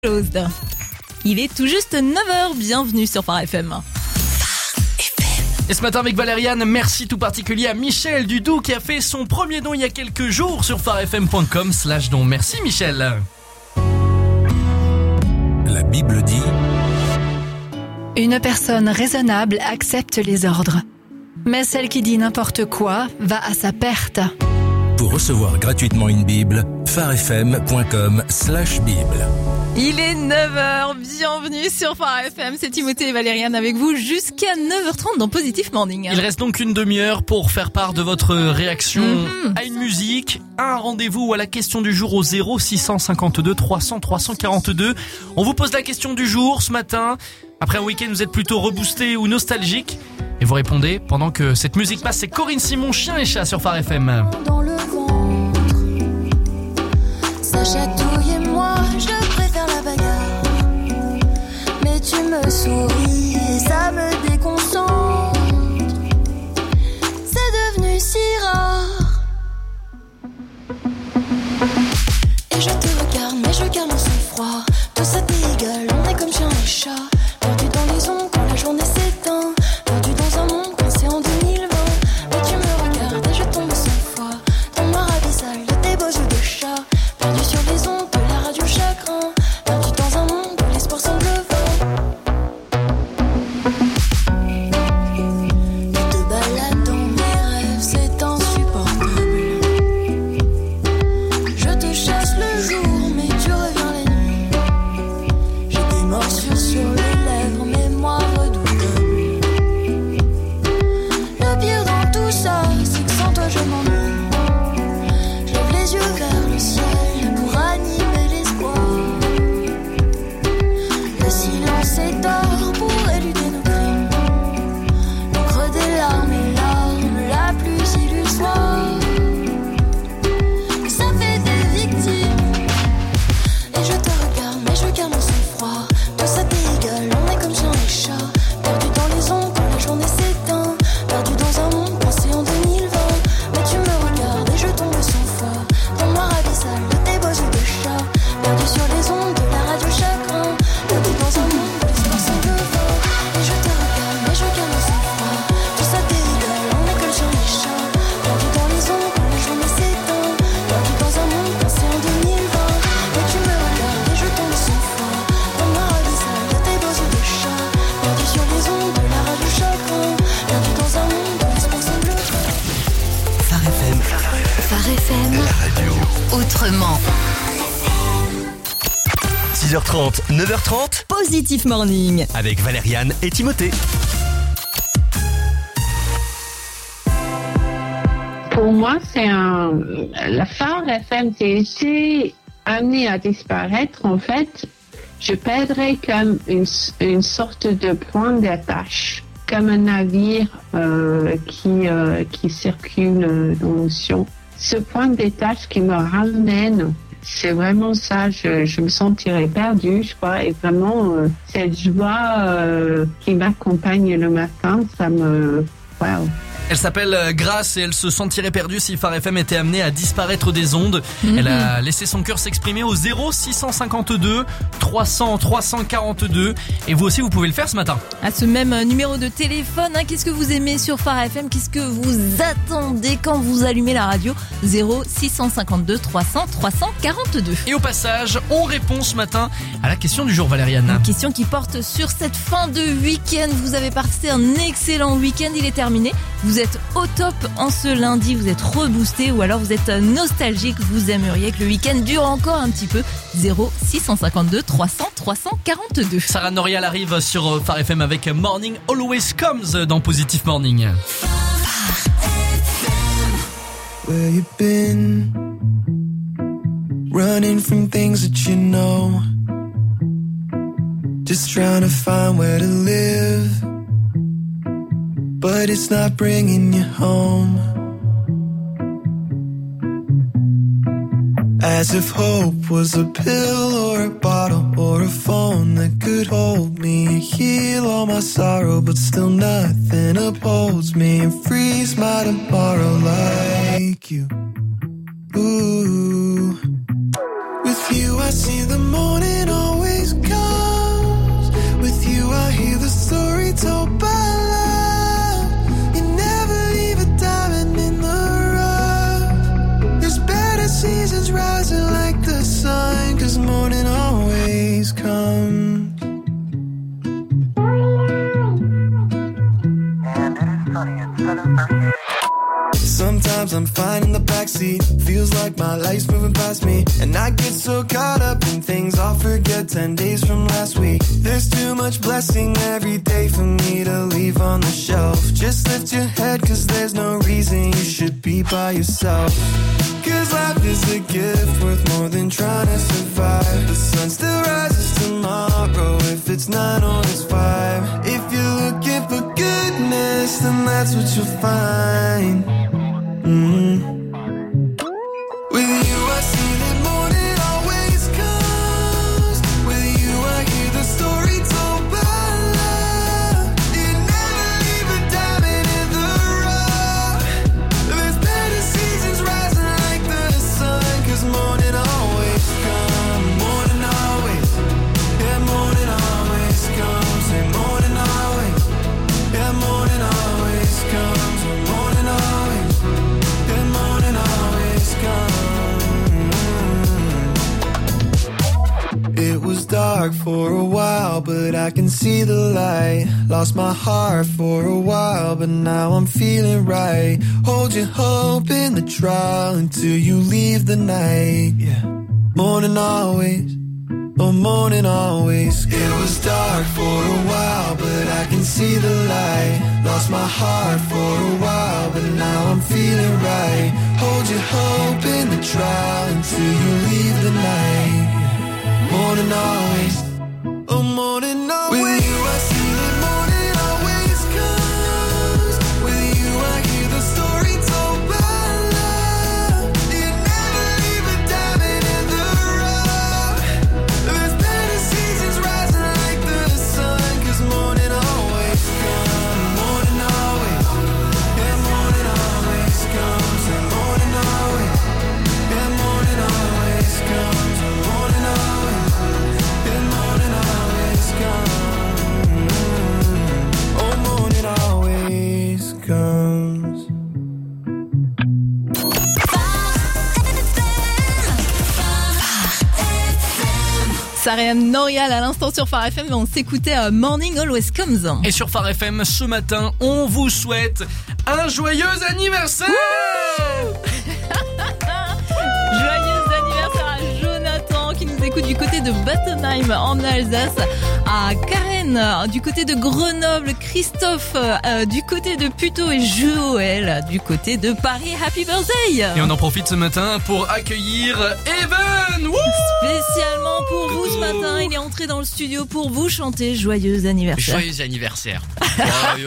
Il est tout juste 9h, bienvenue sur Phare FM. Et ce matin avec Valériane, merci tout particulier à Michel Dudou qui a fait son premier don il y a quelques jours sur pharefm.com/don. Merci Michel. La Bible dit: Une personne raisonnable accepte les ordres, mais celle qui dit n'importe quoi va à sa perte. Pour recevoir gratuitement une Bible, pharefm.com/Bible. Il est 9h, bienvenue sur Phare FM, c'est Timothée et Valériane avec vous jusqu'à 9h30 dans Positif Morning. Il reste donc une demi-heure pour faire part de votre réaction à une musique, à un rendez-vous ou à la question du jour au 0652 300 342. On vous pose la question du jour ce matin. Après un week-end, vous êtes plutôt reboosté ou nostalgique? Et vous répondez pendant que cette musique passe. C'est Corinne Simon, Chien et Chat sur Phare FM. Dans le ventre, ça chatouille et moi je préfère la bagarre. Mais tu me souris et ça me déconcentre. C'est devenu si rare. Et je te regarde mais je garde mon sang-froid. Tout ça t'est égal, on est comme chien et chat. Perdu dans les ondes quand la journée s'éteint. Perdu dans un monde coincé en 2020. Mais tu me regardes et je tombe sans foi. Ton noir abyssal de tes beaux yeux de chat. Perdu sur les ondes de la radio chagrin. Perdu dans un monde où l'espoir semble vain. Tu te balades dans mes rêves, c'est insupportable. Je te chasse le jour mais tu reviens la nuit. J'ai des morsures sur les lèvres, mémoire redoutable. Le pire dans tout ça, c'est que sans toi je m'ennuie. Je lève les yeux vers le ciel pour animer l'espoir. Le silence est d'or pour éluder nos crimes. L'encre des larmes et l'arme la plus illusoire. Ça fait des victimes. Et je te regarde, mais je garde mon sang-froid. Tout ça t'est égal, on est comme chien et chat. Perdu dans les ondes quand la journée s'éteint. Perdu dans un monde pensé en 2020. Mais tu me regardes et je tombe sans foi. Ton noir abyssal de tes beaux yeux de chat. Perdu sur les ondes de la radio chagrin. Perdu dans un monde où l'espoir semble vain. Et je te regarde, mais je garde mon sang-froid. Tout ça t'est égal, on est comme chien et chat. Perdu dans les ondes quand la journée s'éteint. Perdu dans un monde pensé en 2020. Mais tu me regardes et je tombe sans foi. Ton noir abyssal de tes beaux yeux de chat. Perdu sur les ondes de la radio chagrin. Perdu dans un monde où l'espoir semble vain. Phare FM, Phare FM, la radio. autrement. 6h30, 9h30, Positif Morning. avec Valériane et Timothée. Pour moi, la Phare FM, c'est amené à disparaître. En fait, je perdrais comme une sorte de point d'attache, comme un navire qui circule dans l'océan. Ce point d'attache qui me ramène, c'est vraiment ça. Je me sentirais perdue, je crois, et vraiment cette joie qui m'accompagne le matin, ça me... Wow. Elle s'appelle Grâce et elle se sentirait perdue si Phare FM était amené à disparaître des ondes. Elle a laissé son cœur s'exprimer au 0652 300 342. Et vous aussi, vous pouvez le faire ce matin. À ce même numéro de téléphone, qu'est-ce que vous aimez sur Phare FM? Qu'est-ce que vous attendez quand vous allumez la radio? 0652 300 342. Et au passage, on répond ce matin à la question du jour, Valériane. Une question qui porte sur cette fin de week-end. Vous avez passé un excellent week-end, il est terminé. Vous êtes au top en ce lundi, vous êtes reboosté ou alors vous êtes nostalgique, vous aimeriez que le week-end dure encore un petit peu. 0652 300 342. Sarah Norial arrive sur Phare FM avec Morning Always Comes dans Positive Morning. Where you been? Running from things that you know. Just trying to find where to live. But it's not bringing you home. As if hope was a pill or a bottle or a phone that could hold me, heal all my sorrow, but still nothing upholds me and frees my tomorrow like you. Ooh. With you I see the morning always the 10 days from last week. There's too much blessing every day for me to leave on the shelf. Just lift your head, cause there's no reason you should be by yourself. Cause life is a gift worth more than trying to survive. The sun still rises tomorrow, if it's 9 or it's 5. If you're looking for goodness, then that's what you'll find. With you I see that morning always comes. With you I hear the story told by love. You never leave a diamond in the rough. There's better seasons rising like the sun. Cause morning always comes. Morning always. Yeah, morning always comes. Say morning always. Yeah, morning always comes. Morning always. Yeah, morning always comes. It was dark for a while, but I can see the light. Lost my heart for a while, but now I'm feeling right. Hold your hope in the trial until you leave the night. Yeah. Morning always, oh morning always. It was dark for a while, but I can see the light. Lost my heart for a while, but now I'm feeling right. Hold your hope in the trial until you leave the night. Morning always, oh morning always. With you I see that morning always comes. With you I hear the story told by love. You never leave a diamond in the rough. There's better seasons rising like the sun. Cause morning always comes. Morning always, yeah morning always comes. And morning always, yeah morning always comes. And morning always. Good morning always comes. Oh, morning always comes. Sarem Norial à l'instant sur Phare FM, on s'écoutait Morning Always Comes. Et sur Phare FM, ce matin, on vous souhaite un joyeux anniversaire. Joyeux anniversaire à Jonathan qui nous écoute du côté de Battenheim en Alsace, à Karen du côté de Grenoble, Christophe du côté de Puteaux et Joël du côté de Paris. Happy birthday! Et on en profite ce matin pour accueillir Even. Wouh! Spécialement pour vous ce matin, il est entré dans le studio pour vous chanter joyeux anniversaire. Joyeux anniversaire. Joyeux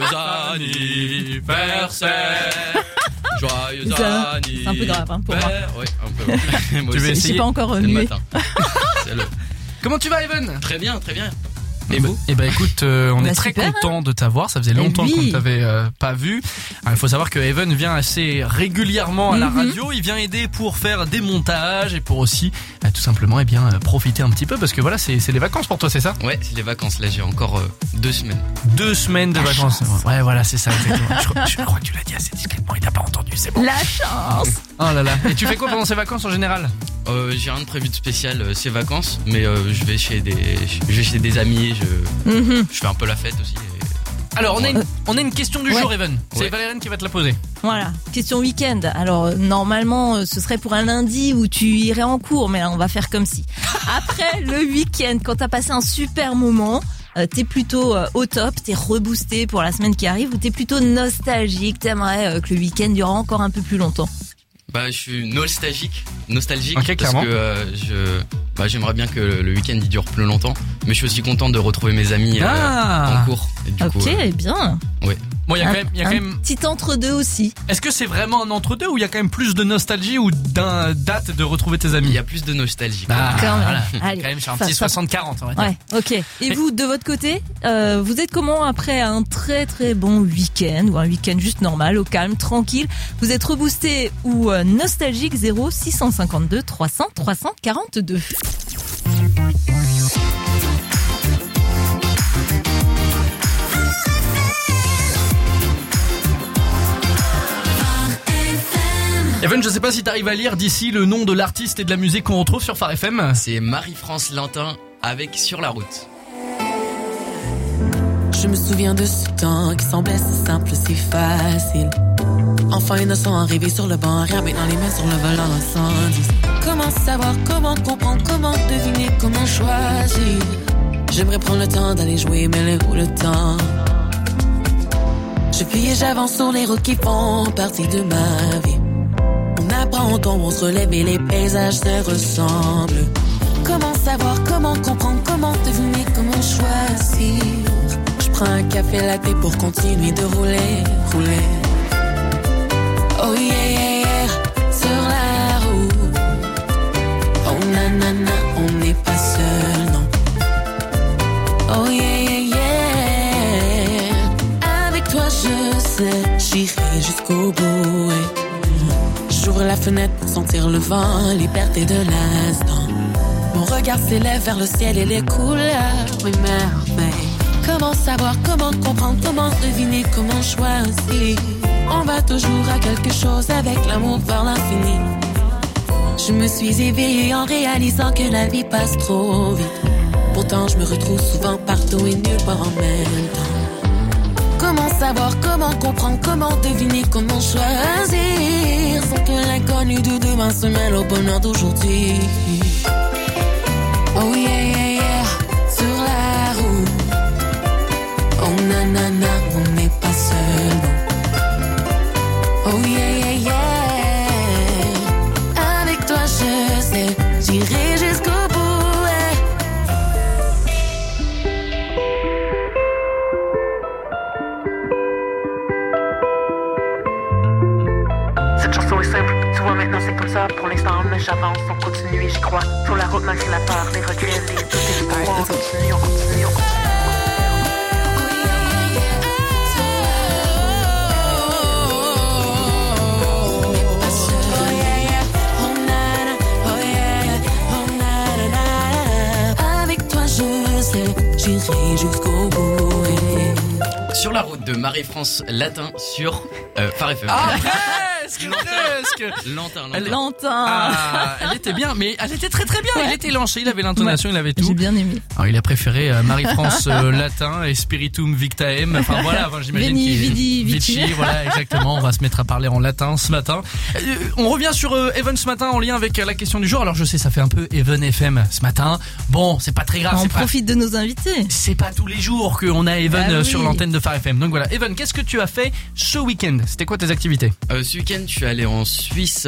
anniversaire. Joyeux anniversaire. C'est un peu grave hein, pour moi. Oui, un peu. Moi Tu veux aussi. essayer? J'ai pas encore C'est le mué. matin. C'est le- Comment tu vas, Even? Très bien, très bien. Et bah, écoute, on est très super, content de t'avoir. Ça faisait longtemps oui. qu'on ne t'avait pas vu. Alors, il faut savoir que Even vient assez régulièrement à la radio. Il vient aider pour faire des montages et pour aussi tout simplement profiter un petit peu parce que voilà, c'est les vacances pour toi, c'est ça? Ouais, c'est les vacances. Là, j'ai encore 2 semaines. 2 semaines de vacances. Ouais, voilà, c'est ça exactement. Je crois que tu l'as dit assez discrètement. Il t'a pas entendu, c'est bon. La chance! Oh là là. Et tu fais quoi pendant ces vacances en général? J'ai rien de prévu de spécial ces vacances, mais je vais chez des amis. Je fais un peu la fête aussi. Alors, on a une question du jour, Even. C'est Ouais. Valériane qui va te la poser. Voilà, question week-end. Alors normalement ce serait pour un lundi où tu irais en cours, mais là on va faire comme si. Après le week-end, quand t'as passé un super moment, t'es plutôt au top, t'es reboosté pour la semaine qui arrive, ou t'es plutôt nostalgique, t'aimerais que le week-end dure encore un peu plus longtemps? Bah, je suis nostalgique Ok, parce clairement. que j'aimerais bien que le week-end il dure plus longtemps, mais je suis aussi content de retrouver mes amis en cours. Et du coup, bien. ouais. Bon, il y a quand même. Petit entre-deux aussi. Est-ce que c'est vraiment un entre-deux ou il y a quand même plus de nostalgie ou date de retrouver tes amis? Il y a plus de nostalgie. quoi. Ah, Quand même. voilà. Allez, Quand même, j'ai un ça- petit ça- 60-40, on va dire. Ouais, ok. Et vous, de votre côté, vous êtes comment après un très très bon week-end ou un week-end juste normal, au calme, tranquille? Vous êtes reboosté ou nostalgique? 0 652 300 342. Even, je sais pas si t'arrives à lire d'ici le nom de l'artiste et de la musique qu'on retrouve sur Phare FM. C'est Marie-France Lintin avec Sur la route. Je me souviens de ce temps qui semblait si simple, si facile. Enfant innocent arrivé sur le banc, rien mais dans les mains sur le volant, 110. Comment savoir, comment comprendre, comment deviner, comment choisir. J'aimerais prendre le temps d'aller jouer, mais où le temps? Je fuis et j'avance sur les routes qui font partie de ma vie. On apprend, on tombe, on se relève et les paysages se ressemblent. Comment savoir, comment comprendre, comment deviner, comment choisir. Je prends un café latte pour continuer de rouler. Oh yeah, yeah, yeah, sur la route. Oh nanana, on n'est pas seul, non. Oh yeah, yeah, yeah. Avec toi je sais, j'irai jusqu'au bout. J'ouvre la fenêtre pour sentir le vent, liberté de l'instant. Mon regard s'élève vers le ciel et les couleurs, oui merveille. Comment savoir, comment comprendre, comment deviner, comment choisir. On va toujours à quelque chose avec l'amour vers l'infini. Je me suis éveillée en réalisant que la vie passe trop vite. Pourtant je me retrouve souvent partout et nulle part en même temps. Comment savoir, comment comprendre, comment deviner, comment choisir. Sans que l'inconnu de demain se mêle au bonheur d'aujourd'hui. Oh yeah, yeah, yeah, sur la route. Oh nanana, on n'est pas seul, non. Oh yeah, yeah, yeah. Avec toi je sais, j'irai jusqu'au bout. Cette chanson est simple, tu vois maintenant c'est comme ça. Pour l'instant mais j'avance, on continue et j'y crois. Sur la route malgré la peur, les regrets, les doutes et les poids. On continue, on continue, on continue. J'irai jusqu'au bout. Sur la route de Marie-France Latin sur Phare FM. Ah, presque. Lantin. Ah, elle était bien, mais elle était très très bien. Il était lanché, il avait l'intonation, il avait tout. J'ai bien aimé. Alors il a préféré Marie-France Latin et Spiritum Victaem. Enfin voilà, j'imagine Veni, Vidi, Vici. Vici. Voilà, exactement. On va se mettre à parler en latin ce matin. On revient sur Even ce matin en lien avec la question du jour. Alors je sais, ça fait un peu Even FM ce matin. Bon, c'est pas très grave. On profite de nos invités. C'est pas tous les jours qu'on a Even sur l'antenne de Phare FM. Donc voilà, Even, qu'est-ce que tu as fait ce week-end? C'était quoi tes activités? Ce week-end, je suis allé en Suisse.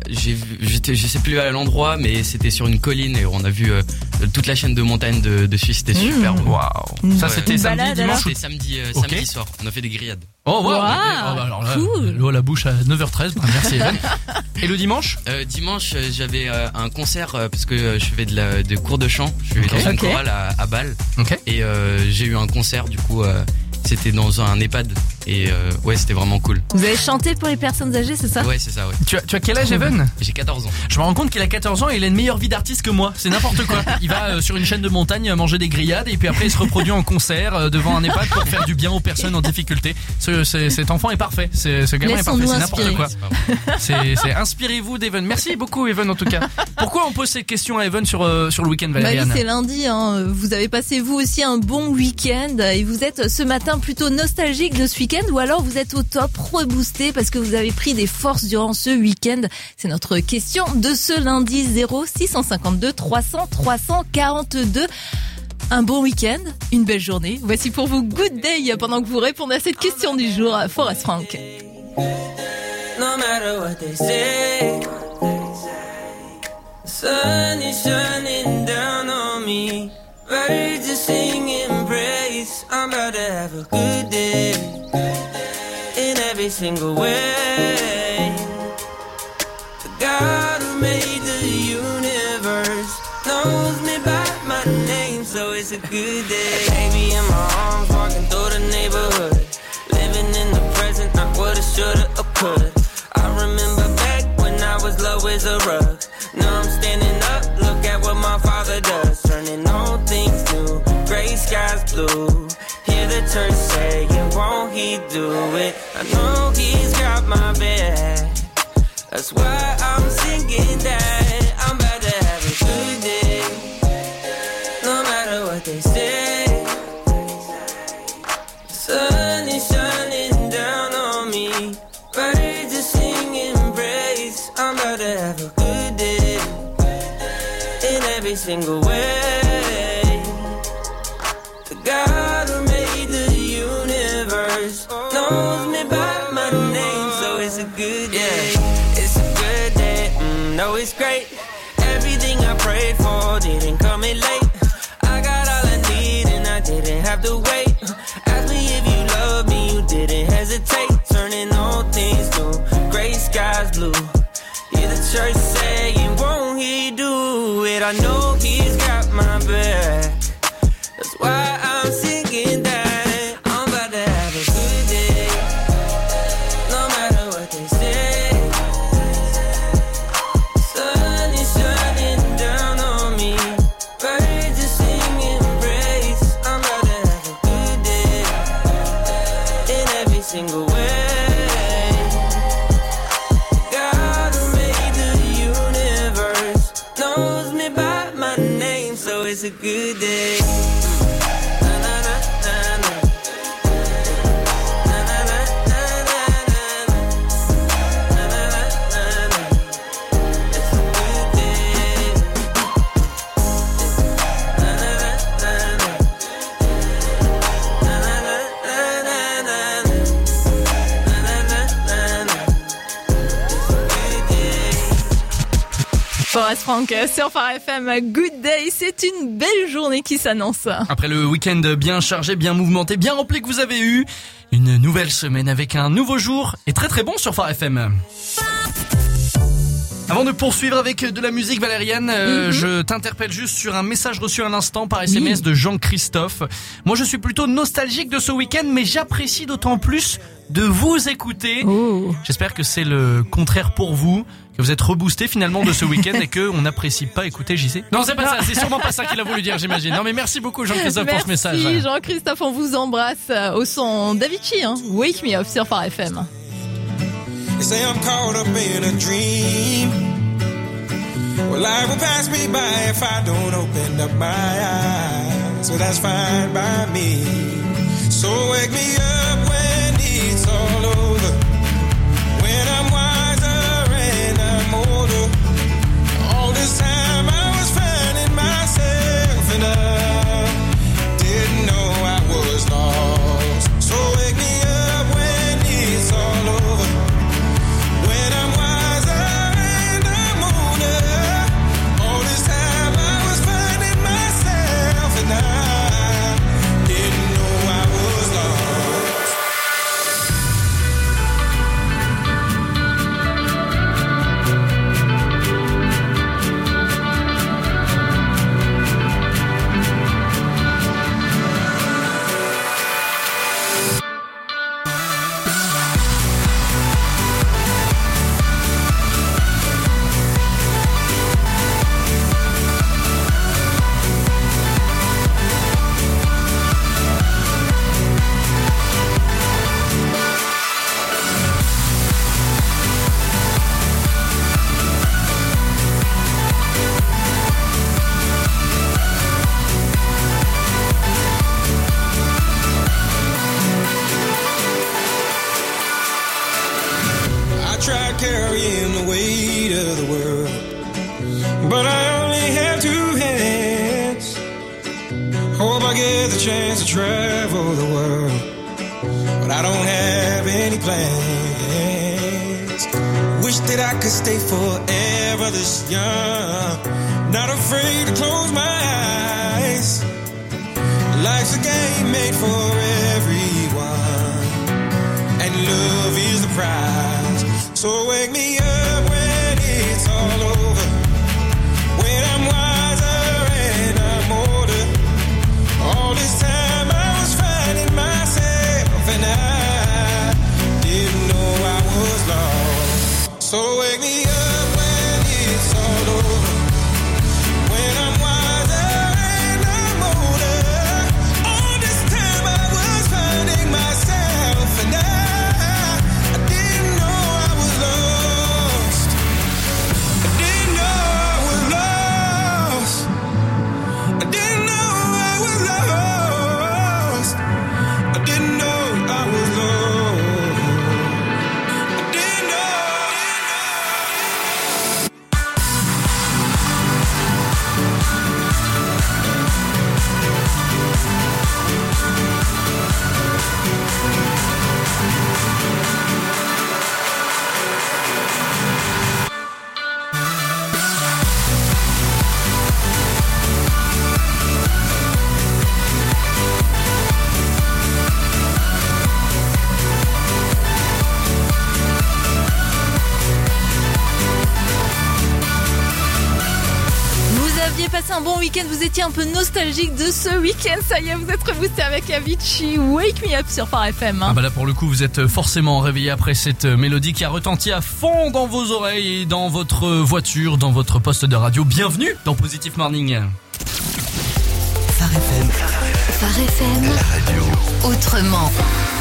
Je sais plus à l'endroit, mais c'était sur une colline et on a vu toute la chaîne de montagnes de Suisse. C'était super. Waouh. Ça c'était samedi, dimanche. C'était samedi soir. On a fait des grillades. Oh wow. Alors là, cool. L'eau à la bouche à 9h13. Merci Even. Et le dimanche? Dimanche, j'avais un concert parce que je fais de cours de chant. Je suis dans une chorale à Bâle. Et j'ai eu un concert du coup. C'était dans un EHPAD et ouais, c'était vraiment cool. Vous avez chanté pour les personnes âgées, c'est ça? Ouais, c'est ça, ouais. Tu as quel âge, Even? J'ai 14 ans. Je me rends compte qu'il a 14 ans et il a une meilleure vie d'artiste que moi. C'est n'importe quoi. Il va sur une chaîne de montagne manger des grillades et puis après il se reproduit en concert devant un EHPAD pour faire du bien aux personnes en difficulté. Cet enfant est parfait. Ce gamin est parfait. C'est n'importe quoi. C'est inspirez-vous d'Even. Merci beaucoup, Even, en tout cas. Pourquoi on pose cette question à Even sur le week-end, Valériane? Oui, c'est lundi. Vous avez passé vous aussi un bon week-end et vous êtes ce matin plutôt nostalgique de ce week-end ou alors vous êtes au top, reboosté parce que vous avez pris des forces durant ce week-end. C'est notre question de ce lundi. 0652 300 342. Un bon week-end, une belle journée. Voici pour vous Good Day pendant que vous répondez à cette question du jour à Forest Frank. No matter what they say, sun is shining down on me. Birds are singing praise. I'm about to have a good day in every single way. The God who made the universe knows me by my name, so it's a good day. Baby in my arms, walking through the neighborhood, living in the present, not what I shoulda or coulda. I remember back when I was low as a rug. Now I'm standing up, look at what my father does, turning all things new, gray skies blue. Hear the church say, won't he do it? I know he's got my back, that's why I'm singing that. I'm about to have a good day, no matter what they say. The sun is shining down on me, birds are singing praise. I'm about to have a good day single way. The God who made the universe knows me by my name, so it's a good day. It's a good day, no, it's great. Everything I prayed for didn't come in late. I got all I need and I didn't have to wait. Ask me if you love me, you didn't hesitate. Turning all things new, gray skies blue. Yeah, the church saying, won't he do it? I know he's got my back. That's why I'm singing that I'm about to have a good day, no matter what they say. Sun is shining down on me, birds are singing praise. I'm about to have a good day in every single way. God who made the universe knows me by my name, so it's a good day. Forest Frank sur Phare FM, Good Day, c'est une belle journée qui s'annonce. Après le week-end bien chargé, bien mouvementé, bien rempli que vous avez eu, une nouvelle semaine avec un nouveau jour et très très bon sur Phare FM. Avant de poursuivre avec de la musique, Valériane, je t'interpelle juste sur un message reçu un instant par SMS de Jean-Christophe. Moi, je suis plutôt nostalgique de ce week-end, mais j'apprécie d'autant plus de vous écouter. J'espère que c'est le contraire pour vous, que vous êtes reboosté finalement de ce week-end et que on n'apprécie pas écouter JC. Non, c'est pas ça, c'est sûrement pas ça qu'il a voulu dire, j'imagine. Non, mais merci beaucoup Jean-Christophe pour ce message. Merci Jean-Christophe, on vous embrasse au son d'Avicii, Wake Me Up sur Phare FM. They say I'm caught up in a dream. Well, life will pass me by if I don't open up my eyes. So that's fine by me. So wake me up when it's all over. When I'm wiser and I'm older. All this time I was finding myself and I didn't know I was lost. So wake me up when it's all over. When I'm wiser and I'm older. All this time I was finding myself and I didn't know I was lost. I tried carrying the weight of the world, but I only have two hands. Hope I get the chance to travel the world, but I don't have any plans. Wish that I could stay forever this young, not afraid to close my eyes. Life's a game made for everyone, and love is the prize. So wake me up when it's all over. When I'm wiser and I'm older. All this time I was finding myself and I didn't know I was lost. So wake me up when it's all over. When I'm wiser and I'm older. All this time I was finding myself and I didn't know I was lost. passé un bon week-end, vous étiez un peu nostalgique de ce week-end, ça y est, vous êtes reboosté avec Avicii, Wake Me Up sur Phare FM. Ah bah là pour le coup vous êtes forcément réveillé après cette mélodie qui a retenti à fond dans vos oreilles et dans votre voiture, dans votre poste de radio. Bienvenue dans Positive Morning. Phare FM. Phare FM. La radio. Autrement.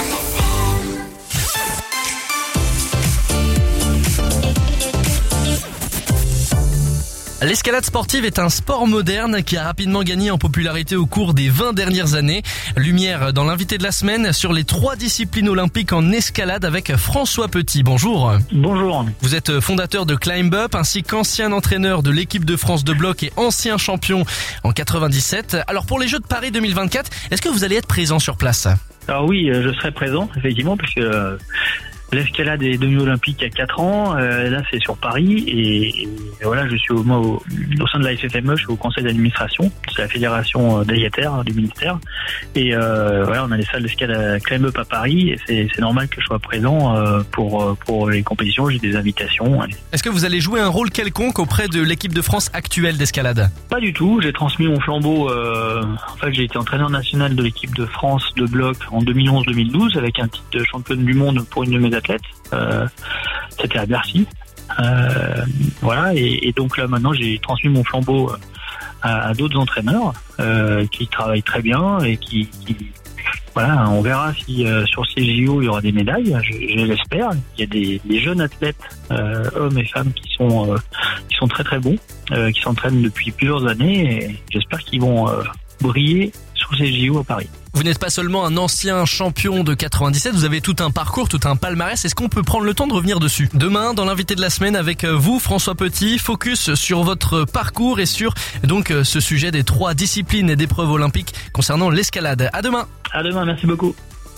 L'escalade sportive est un sport moderne qui a rapidement gagné en popularité au cours des 20 dernières années. Lumière dans l'invité de la semaine sur les 3 disciplines olympiques en escalade avec François Petit. Bonjour. Bonjour. Vous êtes fondateur de Climb Up ainsi qu'ancien entraîneur de l'équipe de France de bloc et ancien champion en 97. Alors pour les Jeux de Paris 2024, est-ce que vous allez être présent sur place ? Alors oui, je serai présent effectivement parce que l'escalade est devenue olympique il y a 4 ans. Là, c'est sur Paris et voilà, je suis au sein de la FFME, je suis au conseil d'administration, c'est la fédération délégataire du ministère. Et voilà, on a les salles d'escalade Climb Up à Paris et c'est normal que je sois présent pour les compétitions. J'ai des invitations. Est-ce que vous allez jouer un rôle quelconque auprès de l'équipe de France actuelle d'escalade ? Pas du tout. J'ai transmis mon flambeau. En fait, j'ai été entraîneur national de l'équipe de France de bloc en 2011-2012 avec un titre de championne du monde pour une de mes athlètes. C'était à Bercy. Voilà, et donc là maintenant j'ai transmis mon flambeau à d'autres entraîneurs qui travaillent très bien et qui voilà, on verra si sur ces JO il y aura des médailles, je l'espère. Il y a des jeunes athlètes, hommes et femmes qui sont très très bons, qui s'entraînent depuis plusieurs années et j'espère qu'ils vont briller sur ces JO à Paris. Vous n'êtes pas seulement un ancien champion de 97, vous avez tout un parcours, tout un palmarès. Est-ce qu'on peut prendre le temps de revenir dessus ? Demain, dans l'invité de la semaine avec vous, François Petit, focus sur votre parcours et sur donc ce sujet des 3 disciplines et d'épreuves olympiques concernant l'escalade. À demain. À demain, merci beaucoup.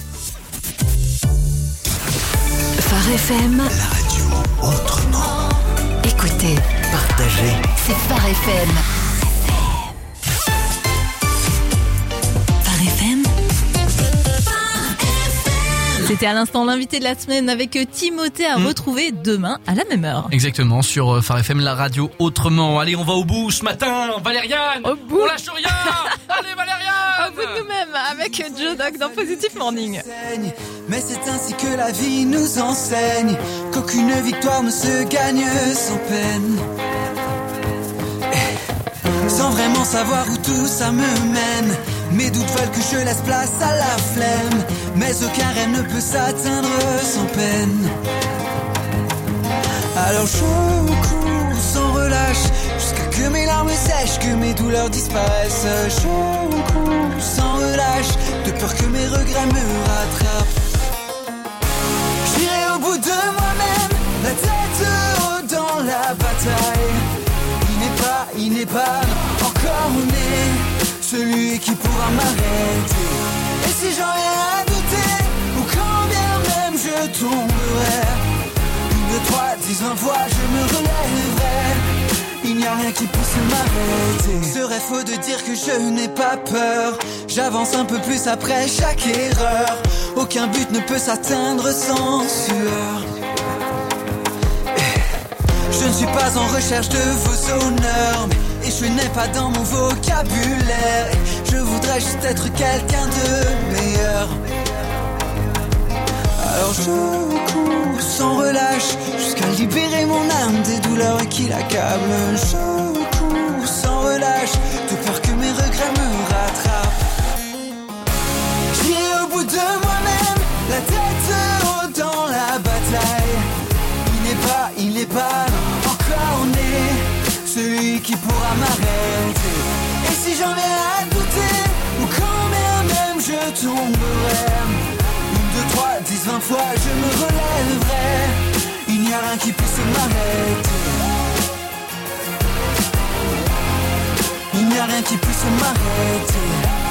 Phare FM. La radio autrement. Écoutez, Partagez. c'est Phare FM. C'était à l'instant l'invité de la semaine avec Timothée à retrouver demain à la même heure. Exactement, sur Phare FM, la radio autrement. Allez, on va au bout ce matin. Valériane, au bout. On lâche rien. Allez Valériane. Au bout de nous-mêmes avec Joe Dog dans Positive Morning. Mais c'est ainsi que la vie nous enseigne qu'aucune victoire ne se gagne sans peine. Sans vraiment savoir où tout ça me mène, mes doutes veulent que je laisse place à la flemme, mais aucun rêve ne peut s'atteindre sans peine. Alors je cours sans relâche, jusqu'à que mes larmes sèchent, que mes douleurs disparaissent. Je cours sans relâche, de peur que mes regrets me rattrapent. J'irai au bout de moi-même, la tête haute dans la bataille. Il n'est pas encore né, celui qui pourra m'arrêter. Et si j'en viens à douter, ou quand bien même je tomberai, 1, 2, 3, 10, 20 fois je me relèverai. Il n'y a rien qui puisse m'arrêter. Serait faux de dire que je n'ai pas peur. J'avance un peu plus après chaque erreur. Aucun but ne peut s'atteindre sans sueur. Je ne suis pas en recherche de vos honneurs, et je n'ai pas dans mon vocabulaire. Je voudrais juste être quelqu'un de meilleur. Alors je cours sans relâche, jusqu'à libérer mon âme des douleurs qui l'accablent. Je cours sans relâche, de peur que mes regrets me rattrapent. J'irai au bout de moi-même, la tête haute dans la bataille. Il n'est pas encore né, celui qui pourra m'arrêter. Et si j'en viens à douter, ou quand même je tomberai, 1, 2, 3, 10, 20 fois je me relèverai. Il n'y a rien qui puisse m'arrêter. Il n'y a rien qui puisse m'arrêter.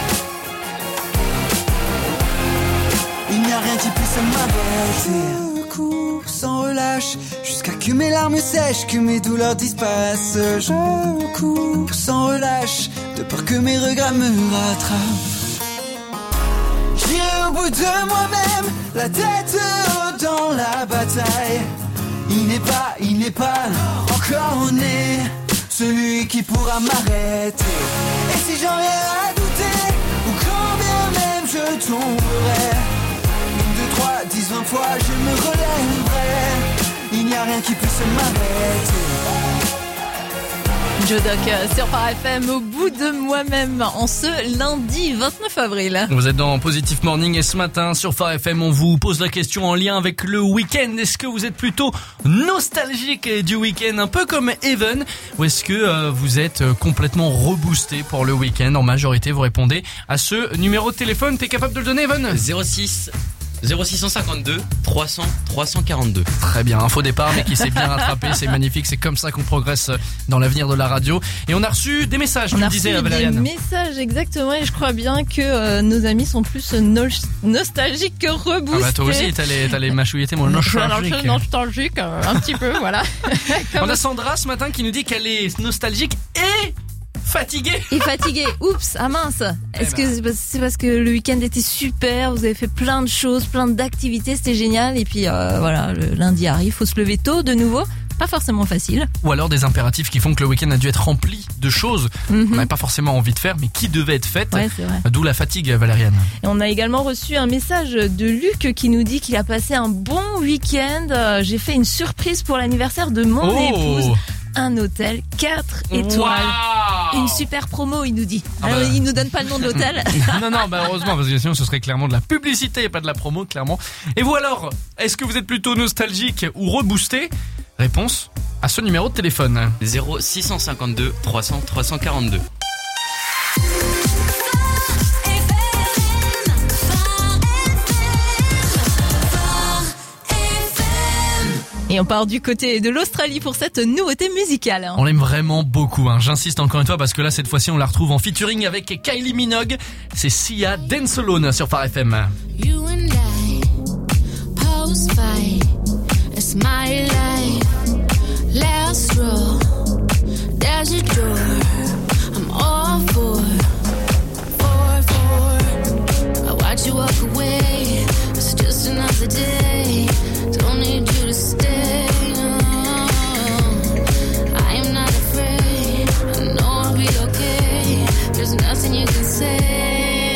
Il n'y a rien qui puisse m'arrêter. Cours sans relâche, jusqu'à que mes larmes sèchent, que mes douleurs disparaissent. Je cours sans relâche, de peur que mes regrets me rattrapent. J'irai au bout de moi-même, la tête haute dans la bataille. Il n'est pas encore né, celui qui pourra m'arrêter. Et si j'en viens à douter, ou quand bien même je tomberai, 1, 2, 3, 10, 20 fois je me relèverai. Il n'y a rien qui puisse m'arrêter. Joe Doc sur Phare FM, au bout de moi-même, en ce lundi 29 avril. Vous êtes dans Positive Morning et ce matin sur Phare FM, on vous pose la question en lien avec le week-end. Est-ce que vous êtes plutôt nostalgique du week-end, un peu comme Even, ou est-ce que vous êtes complètement reboosté pour le week-end? En majorité, vous répondez à ce numéro de téléphone. T'es capable de le donner, Even? 0652 300 342. Très bien, un faux départ mais qui s'est bien rattrapé, c'est magnifique, c'est comme ça qu'on progresse dans l'avenir de la radio. Et on a reçu des messages, tu me disais, Valériane. Des messages, exactement, et je crois bien que nos amis sont plus nostalgiques que reboostés. Ah bah toi aussi, t'allais mâchouiller mon nostalgique. Nostalgique, un petit peu, voilà. On a Sandra ce matin qui nous dit qu'elle est nostalgique et fatiguée. Et fatiguée. Oups, ah mince. Est-ce que c'est parce que le week-end était super, vous avez fait plein de choses, plein d'activités, c'était génial, et puis voilà, le lundi arrive, faut se lever tôt de nouveau. Pas forcément facile. Ou alors des impératifs qui font que le week-end a dû être rempli de choses qu'on n'avait pas forcément envie de faire, mais qui devaient être faites. Ouais, c'est vrai. D'où la fatigue, Valériane. Et on a également reçu un message de Luc qui nous dit qu'il a passé un bon week-end. J'ai fait une surprise pour l'anniversaire de mon épouse. Un hôtel 4 étoiles. Wow. Une super promo, il nous dit. Il nous donne pas le nom de l'hôtel. non, bah heureusement, parce que sinon ce serait clairement de la publicité et pas de la promo, clairement. Et vous alors, est-ce que vous êtes plutôt nostalgique ou reboosté? Réponse à ce numéro de téléphone. 0652 300 342. Et on part du côté de l'Australie pour cette nouveauté musicale. On l'aime vraiment beaucoup, hein. J'insiste encore une fois parce que là cette fois-ci on la retrouve en featuring avec Kylie Minogue. C'est Sia, Dance Alone sur Phare FM. You and I, post fight, it's my life. Last row, there's your door. I'm all for. I watch you walk away. It's just another day. Don't need you to stay. No. I am not afraid. I know I'll be okay. There's nothing you can say.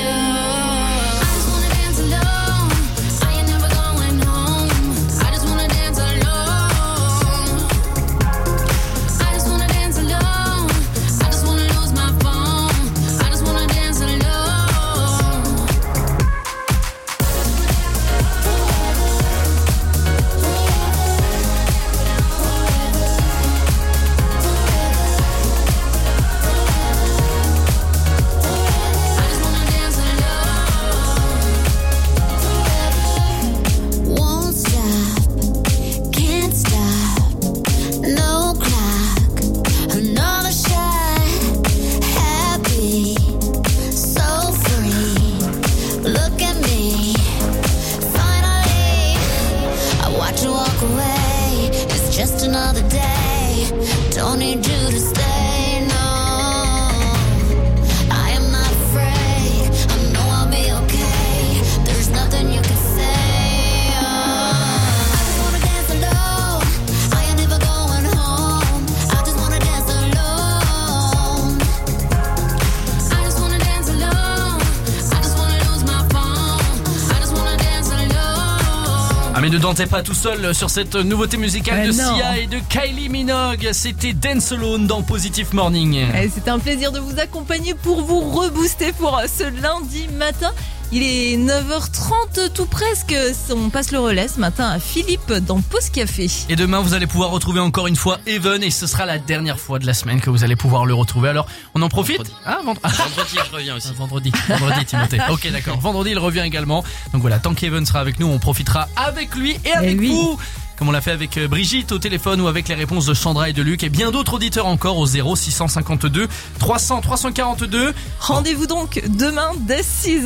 Mais ne dansez pas tout seul sur cette nouveauté musicale de Sia et de Kylie Minogue. C'était Dance Alone dans Positive Morning. C'était un plaisir de vous accompagner pour vous rebooster pour ce lundi matin. Il est 9h30 tout presque. On passe le relais ce matin à Philippe dans Pause Café. Et demain, vous allez pouvoir retrouver encore une fois Even et ce sera la dernière fois de la semaine que vous allez pouvoir le retrouver. Alors, on en profite. Vendredi, je reviens aussi. Vendredi, Timothée. Ok, d'accord. Vendredi, il revient également. Donc voilà, tant qu'Even sera avec nous, on profitera avec lui et avec vous. Comme on l'a fait avec Brigitte au téléphone ou avec les réponses de Sandra et de Luc et bien d'autres auditeurs encore au 0652 300 342. Rendez-vous donc demain dès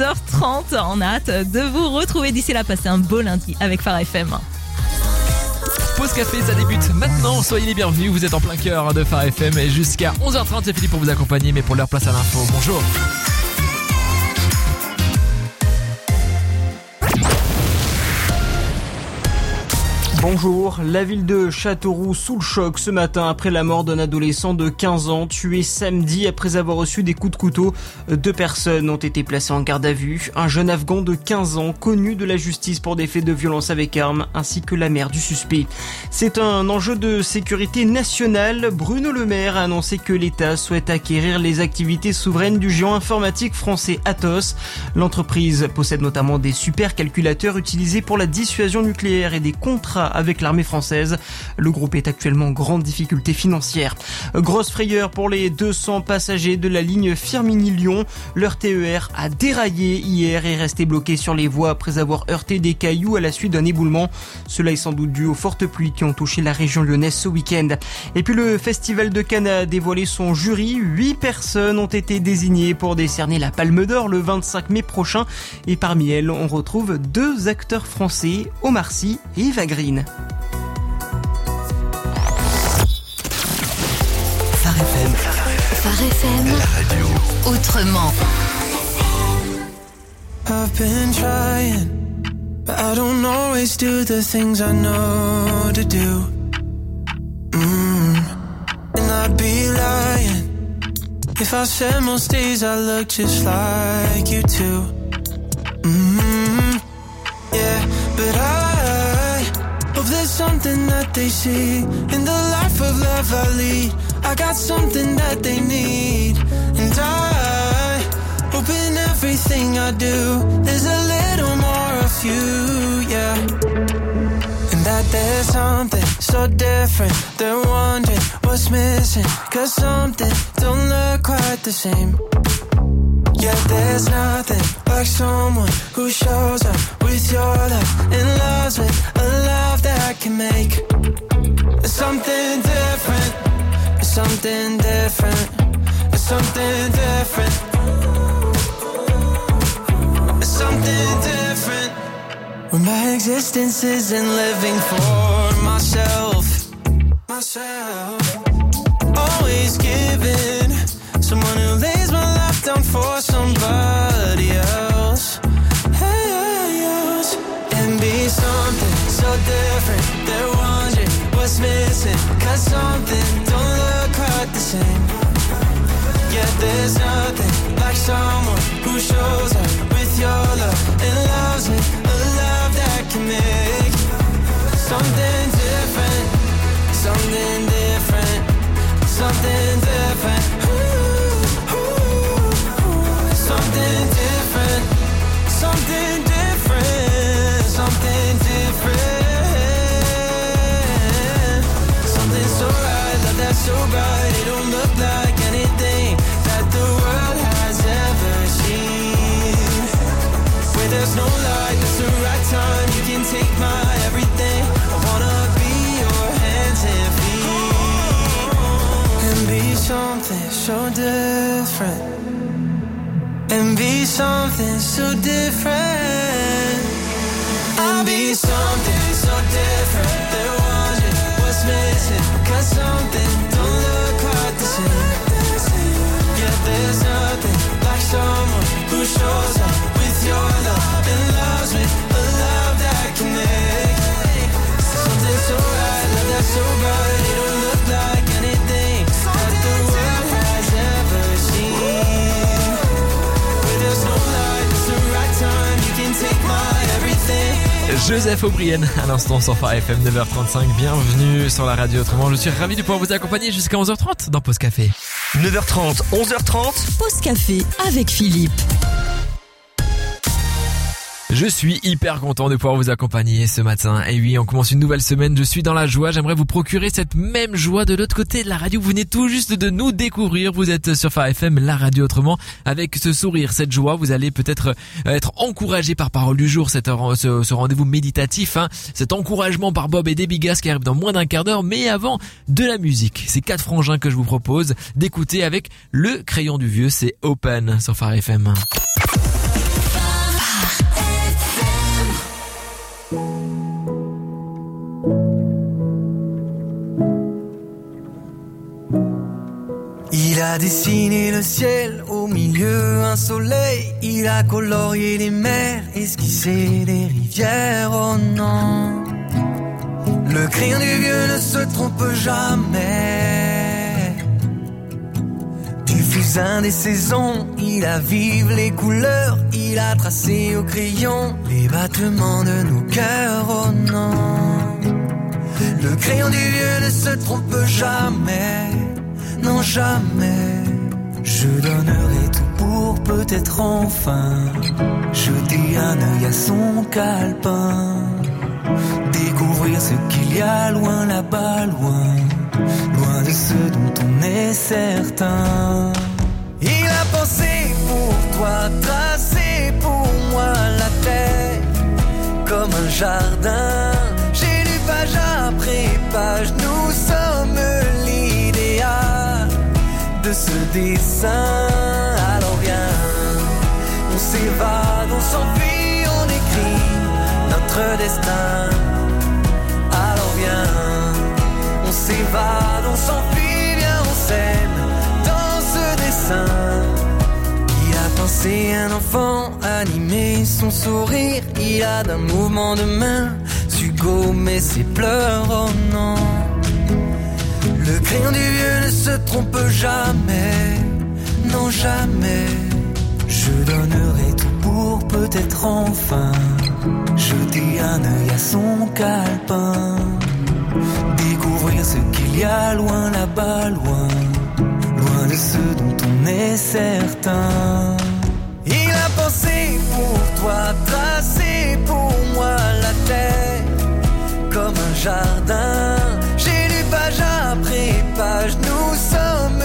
6h30. On a hâte de vous retrouver. D'ici là, passez un beau lundi avec Phare FM. Pause café, ça débute maintenant. Soyez les bienvenus, vous êtes en plein cœur de Phare FM et jusqu'à 11h30, c'est Philippe pour vous accompagner, mais pour l'heure, place à l'info. Bonjour. Bonjour, la ville de Châteauroux sous le choc ce matin après la mort d'un adolescent de 15 ans tué samedi après avoir reçu des coups de couteau. 2 personnes ont été placées en garde à vue. Un jeune Afghan de 15 ans connu de la justice pour des faits de violence avec arme ainsi que la mère du suspect. C'est un enjeu de sécurité nationale. Bruno Le Maire a annoncé que l'État souhaite acquérir les activités souveraines du géant informatique français Atos. L'entreprise possède notamment des supercalculateurs utilisés pour la dissuasion nucléaire et des contrats avec l'armée française. Le groupe est actuellement en grande difficulté financière. Grosse frayeur pour les 200 passagers de la ligne Firminy-Lyon. Leur TER a déraillé hier et est resté bloqué sur les voies après avoir heurté des cailloux à la suite d'un éboulement. Cela est sans doute dû aux fortes pluies qui ont touché la région lyonnaise ce week-end. Et puis le Festival de Cannes a dévoilé son jury. 8 personnes ont été désignées pour décerner la Palme d'Or le 25 mai prochain. Et parmi elles, on retrouve 2 acteurs français, Omar Sy et Eva Green. Phare FM, la radio autrement. I've been trying, but I don't always do the things I know to do. And I'd be lying if I said most days I look just like you too. Yeah, but I hope there's something that they see in the life of love I lead. I got something that they need, and I hope in everything I do there's a little more of you, yeah. And that there's something so different, they're wondering what's missing, 'cause something don't look quite the same. Yeah, there's nothing like someone who shows up with your love and loves with a love that can make something different. Something different, something different, something different. When my existence isn't living for myself, always giving, someone who lays my life down for somebody else, and be something so different. They're wondering what's missing, 'cause something don't look quite the same. Yeah, there's nothing like someone who shows up with your love and loves with a love that can make something different, something different, something different. Ooh, ooh, something different, something different, something different. So right, love that's so bright, it don't look like anything that the world has ever seen. Where there's no light, it's the right time, you can take my everything. I wanna be your hands and feet, and be something so different, and be something so different, and be something so different. They're wondering what's missing, 'cause something don't look quite the same. Yeah, there's nothing like someone who shows up with your love and loves with a love that can make something so right, love that's so bright, it don't look like anything that the world has ever seen. Where there's no light, it's the right time, you can take my everything. Joseph O'Brien à l'instant sur Phare FM, 9h35, bienvenue sur la radio autrement. Je suis ravi de pouvoir vous accompagner jusqu'à 11h30 dans Pause Café. 9h30, 11h30, Pause Café avec Philippe. Je suis hyper content de pouvoir vous accompagner ce matin. Et oui, on commence une nouvelle semaine, je suis dans la joie. J'aimerais vous procurer cette même joie de l'autre côté de la radio. Vous venez tout juste de nous découvrir. Vous êtes sur Phare FM, la radio autrement. Avec ce sourire, cette joie, vous allez peut-être être encouragé par Parole du jour, ce rendez-vous méditatif, cet encouragement par Bob et Debbie Gas qui arrive dans moins d'un quart d'heure. Mais avant, de la musique. C'est 4 frangins que je vous propose d'écouter avec le crayon du vieux. C'est Open sur Phare FM. Il a dessiné le ciel, au milieu un soleil. Il a colorié les mers, esquissé les rivières, oh non. Le crayon du vieux ne se trompe jamais. Du fusain des saisons, il avive les couleurs, il a tracé au crayon les battements de nos cœurs, oh non. Le crayon du vieux ne se trompe jamais, non jamais. Je donnerai tout pour peut-être enfin jeter un œil à son calepin, découvrir ce qu'il y a loin là-bas, loin, loin de ce dont on est certain. Il a pensé pour toi, tracé pour moi la terre comme un jardin. J'ai lu page après page, nous sommes l'idéal de ce dessin. Alors viens, on s'évade, on s'enfuit, on écrit notre destin. Alors viens, on s'évade, on s'enfuit, viens, on s'aime dans ce dessin. Il a pensé un enfant, animé son sourire. Il a d'un mouvement de main su gommer ses pleurs, oh non. Le crayon du vieux ne se trompe jamais, non jamais. Je donnerai tout pour peut-être enfin jeter un œil à son calepin, découvrir ce qu'il y a loin là-bas, loin, loin de ce dont on est certain. Il a pensé pour toi, tracé pour moi la terre comme un jardin. J'ai lu page après page, nous sommes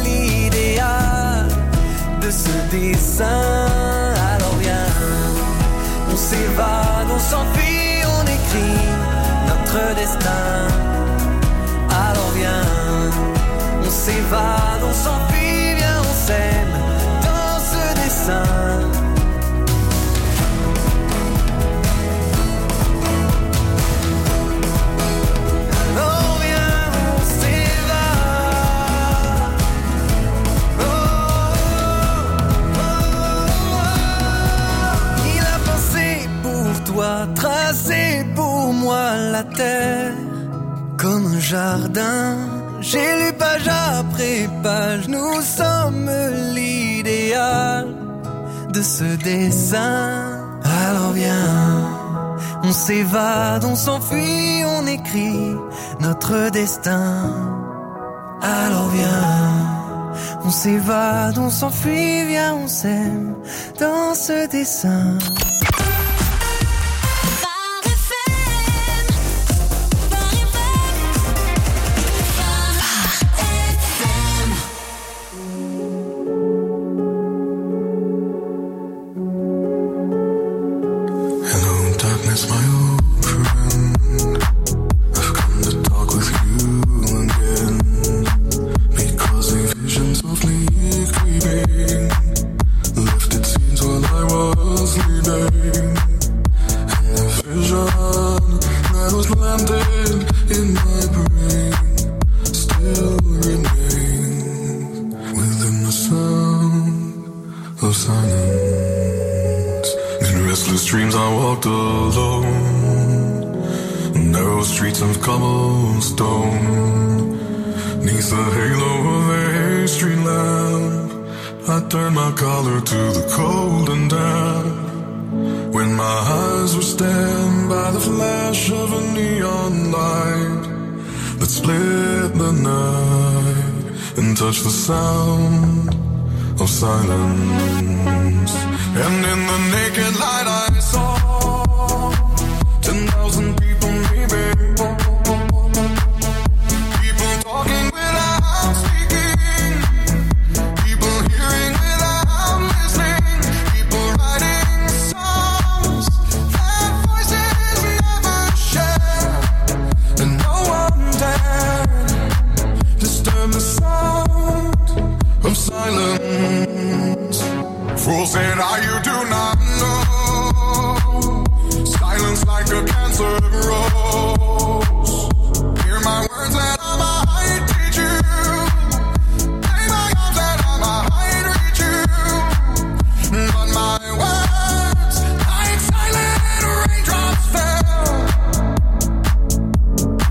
l'idéal de ce dessin. Alors viens, on s'évade, on s'enfuit, on écrit notre destin. Alors viens, on s'évade, on s'enfuit, viens, on s'aime dans ce dessin. Tracé pour moi la terre comme un jardin. J'ai lu page après page, nous sommes l'idéal de ce dessin. Alors viens, on s'évade, on s'enfuit, on écrit notre destin. Alors viens, on s'évade, on s'enfuit, viens, on s'aime dans ce dessin. Touch the sound of silence, and in the naked light I saw 10,000 people, maybe people talking without speaking, people hearing without listening, people writing songs that voices never share, and no one dared disturb the sound of silence. Fools said, you do not know. Silence like a cancer grows. Hear my words that I might teach you. Lay my arms that I might reach you. But my words, like silent raindrops fell.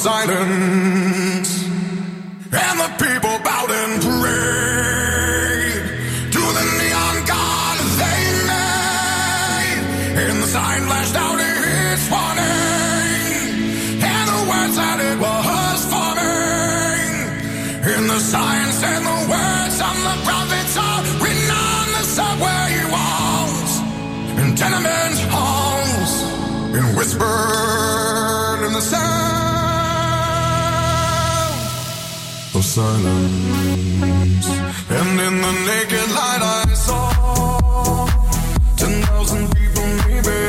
silence. And the people bowed and prayed to the neon god they made. And the sign flashed out its warning, and the words that it was forming. And the signs and the words on the prophets are written on the subway walls and tenement halls, and whispered in the sound of silence. And in the naked light I saw 10,000 people maybe,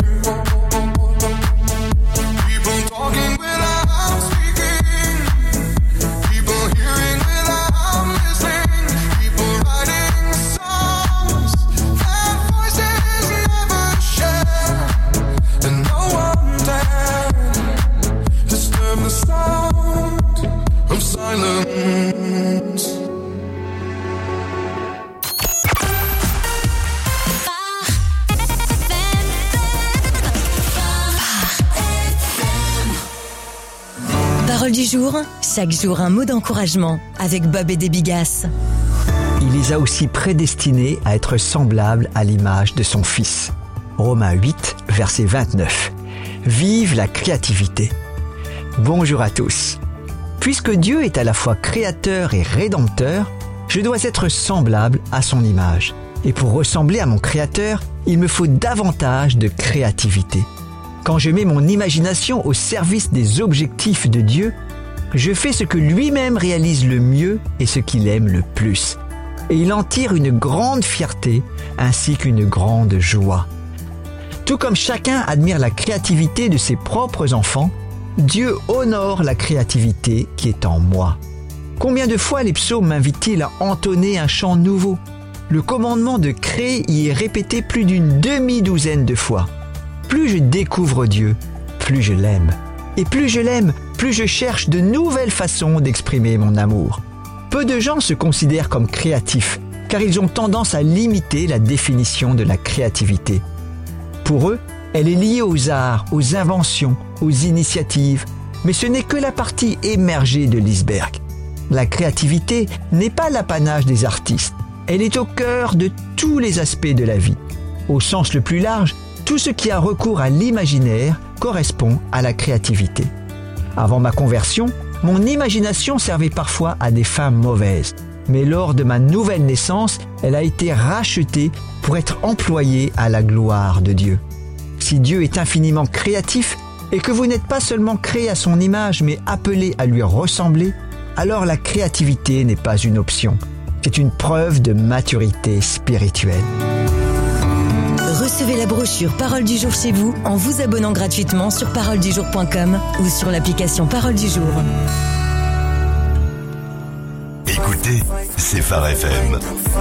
people talking without speaking, people hearing without listening, people writing songs that voices never share, and no one dared disturb the sound of silence. Parole du jour, chaque jour un mot d'encouragement avec Bob et des Bigasses. Il les a aussi prédestinés à être semblables à l'image de son Fils. Romains 8, verset 29. Vive la créativité. Bonjour à tous. Puisque Dieu est à la fois créateur et rédempteur, je dois être semblable à son image. Et pour ressembler à mon créateur, il me faut davantage de créativité. Quand je mets mon imagination au service des objectifs de Dieu, je fais ce que lui-même réalise le mieux et ce qu'il aime le plus. Et il en tire une grande fierté ainsi qu'une grande joie. Tout comme chacun admire la créativité de ses propres enfants, Dieu honore la créativité qui est en moi. Combien de fois les psaumes m'invitent-ils à entonner un chant nouveau ? Le commandement de créer y est répété plus d'une demi-douzaine de fois. Plus je découvre Dieu, plus je l'aime. Et plus je l'aime, plus je cherche de nouvelles façons d'exprimer mon amour. Peu de gens se considèrent comme créatifs, car ils ont tendance à limiter la définition de la créativité. Pour eux, elle est liée aux arts, aux inventions, aux initiatives, mais ce n'est que la partie émergée de l'iceberg. La créativité n'est pas l'apanage des artistes, elle est au cœur de tous les aspects de la vie. Au sens le plus large, tout ce qui a recours à l'imaginaire correspond à la créativité. Avant ma conversion, mon imagination servait parfois à des fins mauvaises. Mais lors de ma nouvelle naissance, elle a été rachetée pour être employée à la gloire de Dieu. Si Dieu est infiniment créatif et que vous n'êtes pas seulement créé à son image mais appelé à lui ressembler, alors la créativité n'est pas une option. C'est une preuve de maturité spirituelle. Recevez la brochure Parole du jour chez vous en vous abonnant gratuitement sur paroledujour.com ou sur l'application Parole du jour. Écoutez, c'est Phare FM.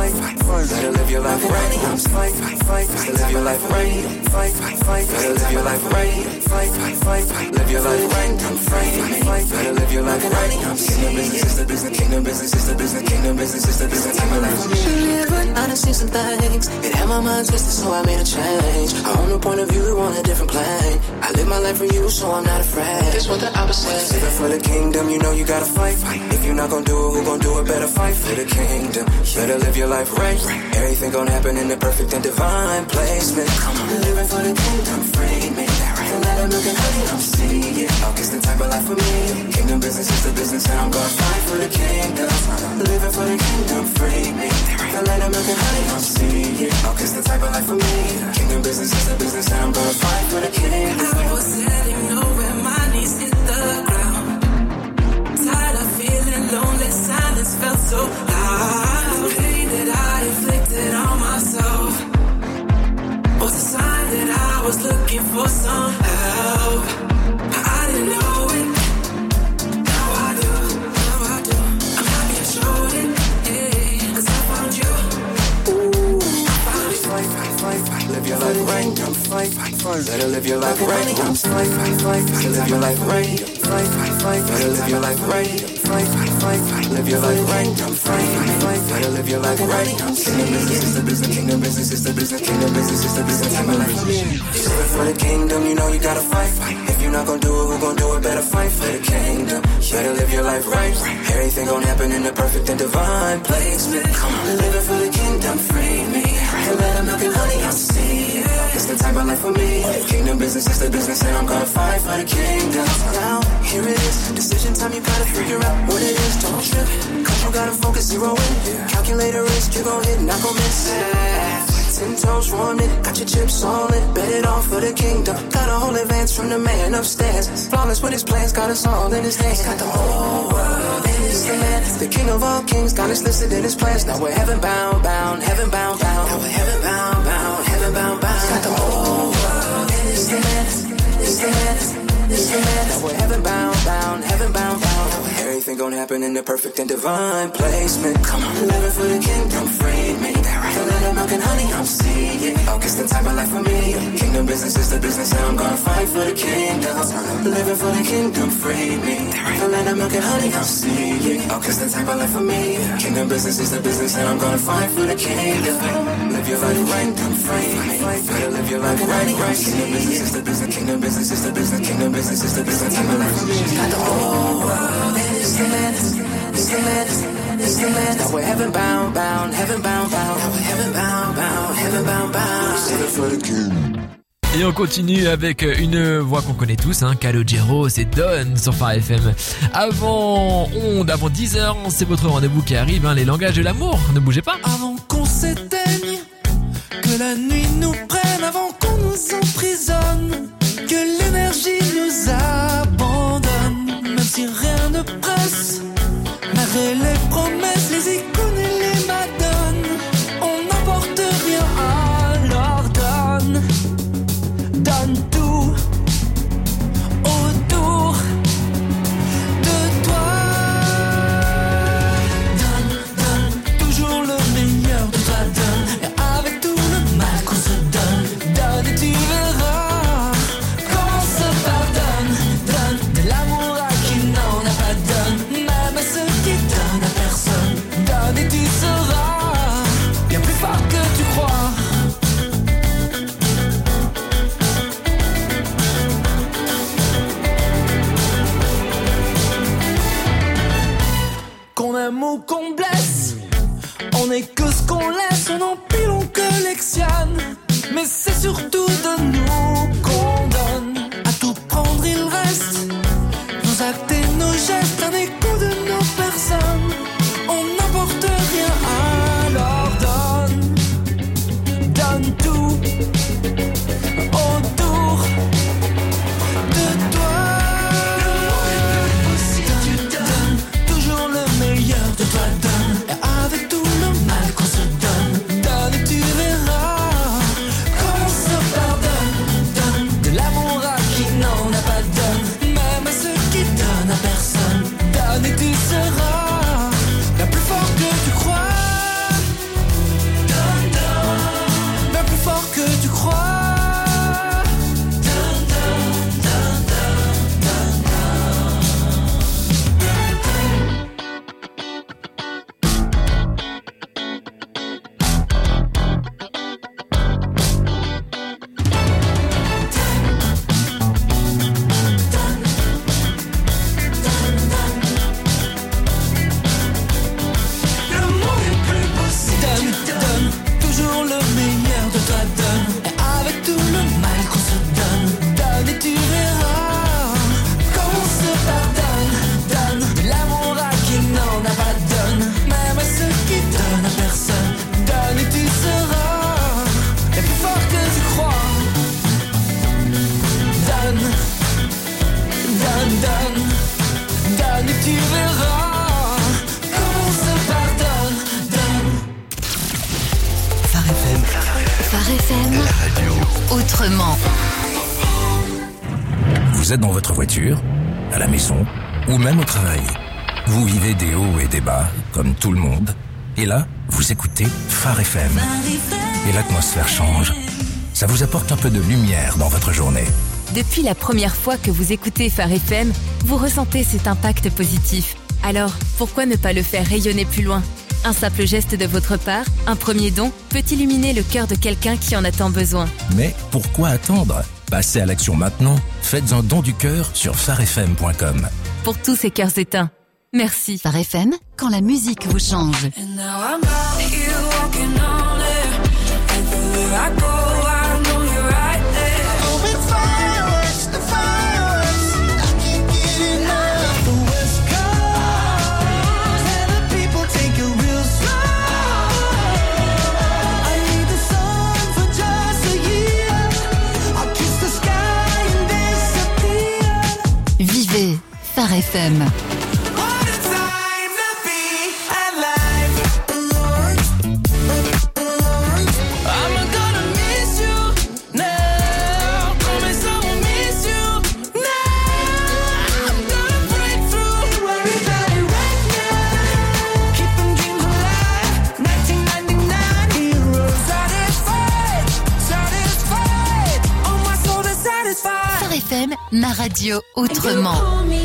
I done seen some things. It had my mind twisted, so I made a change. I own a point of view on a different plane. I live my life for you, so I'm not afraid. This what the opposite. Living for the kingdom, you know you gotta fight. If you're not gonna do it, who gonna do it? Better fight for the kingdom. Better live your life right. Everything gonna happen in the perfect and divine placement. Living for the kingdom, free me. Don't let them look at how you don't see it. I'll kiss the type of life for me. Kingdom business is the business, and I'm gonna fight for the kingdom. Living for the kingdom, free me. Don't let them look at how you don't see it. I'll kiss the type of life for me. Kingdom business is the business, and I'm gonna fight for the kingdom. I was sitting nowhere, my knees hit the ground. Tired of feeling lonely, silence felt so loud. Pain that I inflicted on myself was a sign that I was looking for some help. I didn't know it. Now I do. I'm happy I showed it, yeah, 'cause I found you. Ooh, I found it. Fight, live your life right. Better live your life right. Fight, live your life right. Better live your life right. Live your life right. Better live your life right. Kingdom business is the business. Kingdom business is the business. Kingdom business is the business. Live for the kingdom, you know you gotta fight. If you're not gonna do it, who gonna do it? Better fight for the kingdom. better live your life right. Everything gon' happen in the perfect and divine placement. Come on, living for the kingdom, free me. And let milk and honey, I'll see it. It's the type of life for me. Kingdom business is the business, and I'm gonna fight for the kingdom. Now, here it is. Decision time, you gotta figure out what it is. Don't trip, cause you gotta focus, zero in. Calculator risk, you gon' hit, not gon' miss it. 10 toes running, got your chips on it. Bet it all for the kingdom. Got a whole advance from the man upstairs. Flawless with his plans, got us all in his hands. Got the whole world in his hands. The king of all kings, got us listed in his plans. Now we're heaven bound, bound, heaven bound, bound. Now we're heaven bound, bound, heaven bound, bound. Got the whole world in his hands, his hands, his hands. Now we're heaven bound, bound, heaven bound, bound. Everything gon' happen in the perfect and divine placement. Come on, living for the kingdom, free me. Fill in the milk and honey, I'm seeing. Oh, it's the type of life for me. Kingdom business is the business, and I'm gonna fight for the kingdom. Living for the kingdom, free me. Fill in the milk and honey, I'm seeing. Oh, it's the type of life for me. Kingdom business is the business, and I'm gonna fight for the kingdom. Live your life right, I'm free. Better live your life right. Kingdom business is the business, kingdom business is the business, kingdom business is the business, type of life for me. Got the whole world in his hands, his hands, his hands. Now we're heaven bound, bound, heaven bound, bound. Now we're heaven bound, bound, heaven bound, bound. Living for the king. Et on continue avec une voix qu'on connaît tous, Calogero, c'est Don sur Phare FM. Avant 10h, c'est votre rendez-vous qui arrive, les langages de l'amour, ne bougez pas. Avant qu'on s'éteigne, que la nuit nous prenne, avant qu'on nous emprisonne, que l'énergie nous abandonne, même si rien ne presse, malgré les promesses, les icônes et les madones, on n'apporte rien, alors donne tout autour de toi. Donne toujours le meilleur de toi, donne. Et avec tout le mal qu'on se donne et tu verras qu'on se pardonne. Donne de l'amour à qui n'en a pas, donne même à ceux qui donnent à personne. Donne et tu seras bien plus fort que tu crois. Qu'on aime ou qu'on blesse, on est que ce qu'on laisse, on empile, on collectionne. Mais c'est surtout de nous qu'on donne. À tout prendre il reste nos actes et nos gestes, un écho de nos personnes. On n'apporte rien, alors donne tout autour de toi. De toi donne, et avec tout le mal qu'on se donne et tu verras qu'on se pardonne. Donne de l'amour à qui n'en a pas, donne même à ceux qui donnent à personne. Donne et tu seras bien plus fort que tu crois. Donne, bien plus fort que tu crois. Donne et tu verras qu'on se pardonne. Phare FM. Phare FM. La radio. Autrement. Vous êtes dans votre voiture, à la maison ou même au travail. Vous vivez des hauts et des bas, comme tout le monde. Et là, vous écoutez Phare FM. Et l'atmosphère change. Ça vous apporte un peu de lumière dans votre journée. Depuis la première fois que vous écoutez Phare FM, vous ressentez cet impact positif. Alors, pourquoi ne pas le faire rayonner plus loin ? Un simple geste de votre part, un premier don, peut illuminer le cœur de quelqu'un qui en a tant besoin. Mais pourquoi attendre ? Passez à l'action maintenant. Faites un don du cœur sur pharefm.com. pour tous ces cœurs éteints. Merci. Phare FM, quand la musique vous change. And now I'm out here walking on air. Everywhere I go, I know you're right there. Oh, it's fireworks, the fireworks. I can't get enough. The West Coast, and the people take it real slow. I need the sun for just a year. I'll kiss the sky and disappear. Vivez Phare FM. Phare FM, ma radio autrement.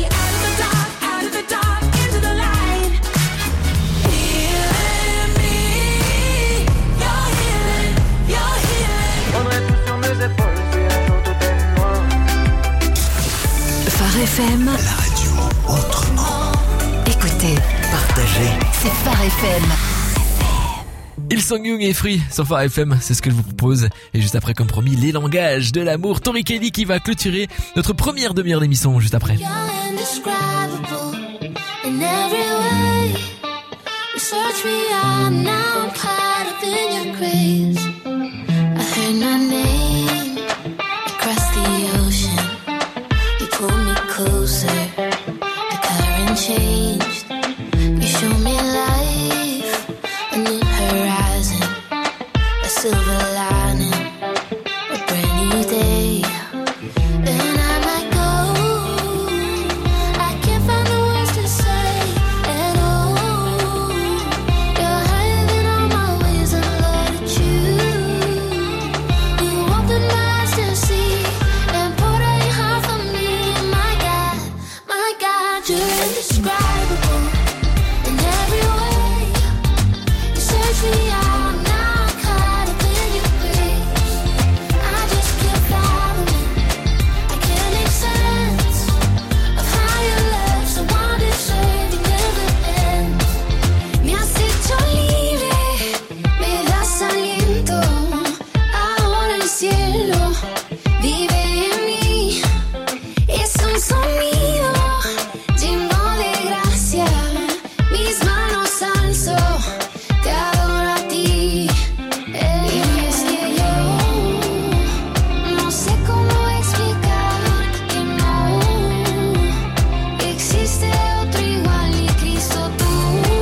Phare FM, La radio autrement. écoutez, Partagez. c'est Phare FM. Ils sont Young et Free sur Phare FM, c'est ce que je vous propose. Et juste après, comme promis, les langages de l'amour. Tori Kelly qui va clôturer notre première demi-heure d'émission juste après. You're indescribable in every way. You search me out, now I'm caught up in your grace. I heard my name across the ocean. You pulled me closer, the current changed. You showed me life, a new horizon, a silver lining, a brand new day. And I might go, I can't find the words to say at all. You're higher than all my ways, and Lord, it's you. You opened my eyes to see and poured out your heart for me. My God, you're indescribable in every way. You search me out, now I'm caught up in your grace. I just can't fathom it. I can't make sense of how your love so undeserving never ends. Me has hecho libre, me das aliento. Ahora el cielo vive en mí. Es un sonido lleno de gracia. Mis manos alzo, te adoro a ti. Y es que yo no sé cómo explicar que no existe otro igual, y Cristo tú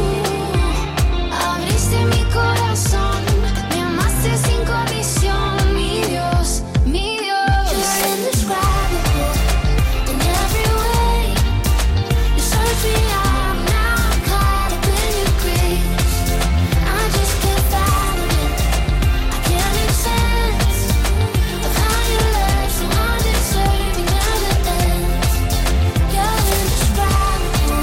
abriste mi corazón, me amaste sin condición, mi Dios, mi Dios. You're indescribable in every way. You search me out, now I'm caught up in your grace. I just can't fathom it. I can't make sense of how your love so undeserving never ends. You're indescribable,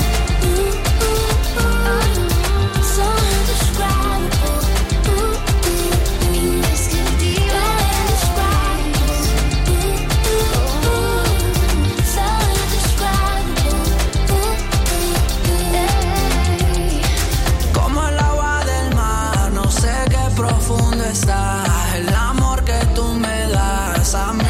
so indescribable. Es que you're indescribable, so indescribable. Como el agua del mar, no sé qué profundo está el amor que tú me das a mí.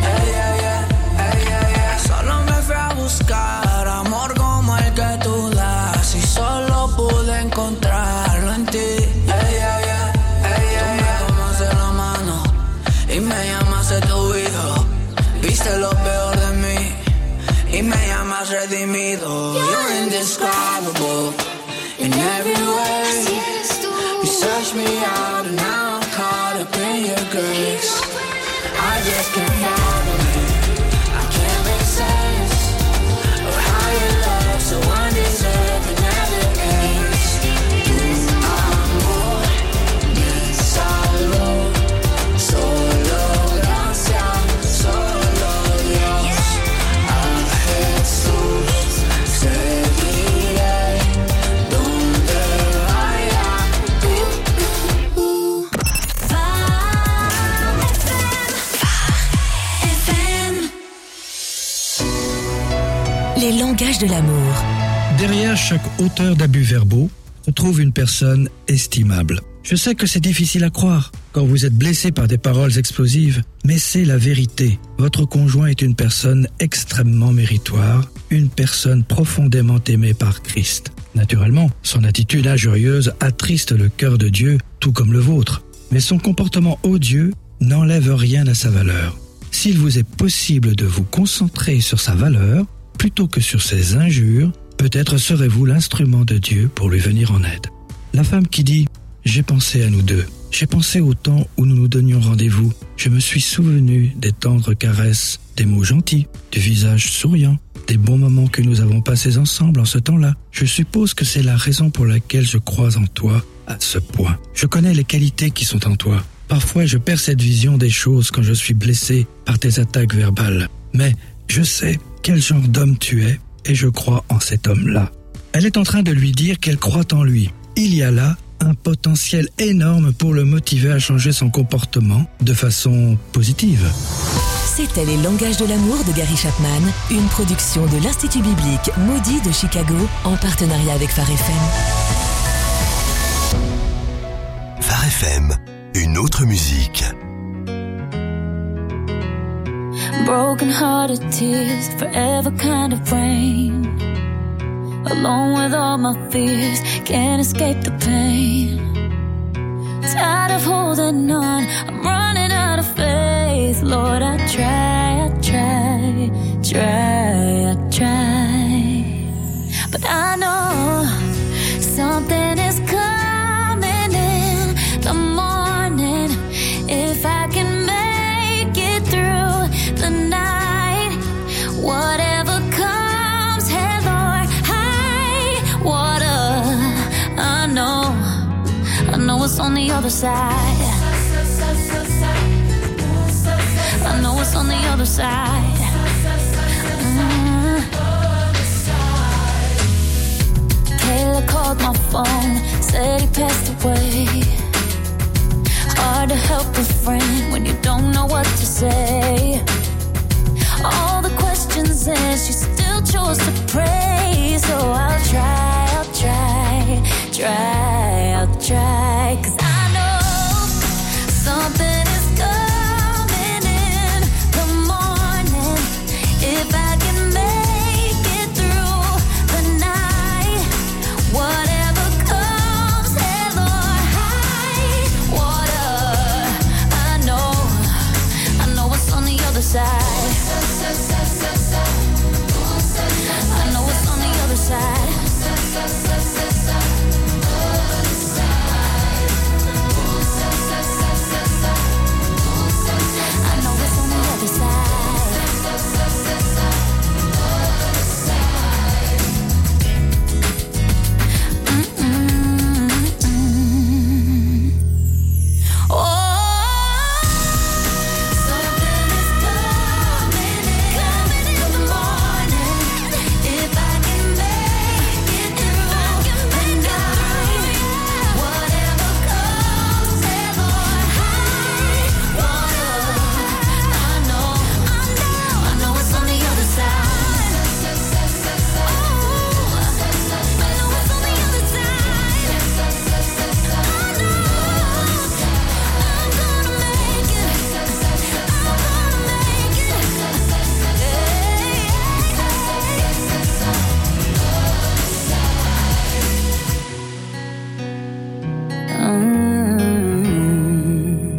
Solo me fui a buscar amor como el que tú das y solo pude encontrarlo en ti. Tú me tomas de la mano y me llamas de tu hijo. Viste lo peor de mí y me llamas redimido. You're indescribable in every way. You search me out and now I'm caught up in your grace. I just can't fathom it. I can't make sense of how your love so undeserving never ends. Tu amor me salvó, solo gracia, solo Dios. A Jesús seguiré donde vaya. les langages de l'amour. Derrière chaque auteur d'abus verbaux, on trouve une personne estimable. Je sais que c'est difficile à croire quand vous êtes blessé par des paroles explosives, mais c'est la vérité. Votre conjoint est une personne extrêmement méritoire, une personne profondément aimée par Christ. Naturellement, son attitude injurieuse attriste le cœur de Dieu, tout comme le vôtre. Mais son comportement odieux n'enlève rien à sa valeur. S'il vous est possible de vous concentrer sur sa valeur, plutôt que sur ses injures, peut-être serez-vous l'instrument de Dieu pour lui venir en aide. La femme qui dit « J'ai pensé à nous deux, j'ai pensé au temps où nous nous donnions rendez-vous, je me suis souvenu des tendres caresses, des mots gentils, du visage souriant, des bons moments que nous avons passés ensemble en ce temps-là. Je suppose que c'est la raison pour laquelle je crois en toi à ce point. Je connais les qualités qui sont en toi. Parfois, je perds cette vision des choses quand je suis blessé par tes attaques verbales. Mais je sais quel genre d'homme tu es et je crois en cet homme-là. » Elle est en train de lui dire qu'elle croit en lui. Il y a là un potentiel énorme pour le motiver à changer son comportement de façon positive. C'était Les langages de l'amour de Gary Chapman, une production de l'Institut biblique Moody de Chicago en partenariat avec Phare FM. Phare FM, une autre musique. Broken-hearted tears, forever kind of rain. Alone with all my fears, can't escape the pain. Tired of holding on, I'm running out of faith. Lord, I try, but I know something is coming in the morning. If I can make it through the night, whatever comes, hell or high water, I know it's on the other side. I know it's on the other side. Kayla called my phone, said he passed away. Hard to help a friend when you don't know what to say. All the questions and she still chose to pray. So I'll try, 'cause